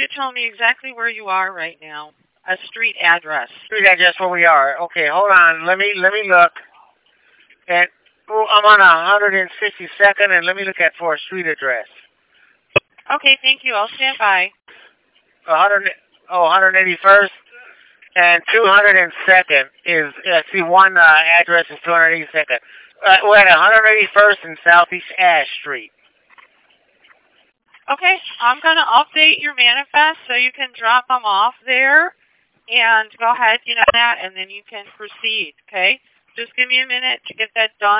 to tell me exactly where you are right now. A street address. Street address where we are. Okay, hold on. Let me look. And I'm on 162nd, and let me look at for a street address. Okay, thank you. I'll stand by. 181st and 202nd is, see, one address is 282nd. We're at 181st and Southeast Ash Street. Okay, I'm going to update your manifest so you can drop them off there and go ahead, that, and then you can proceed, okay? Just give me a minute to get that done.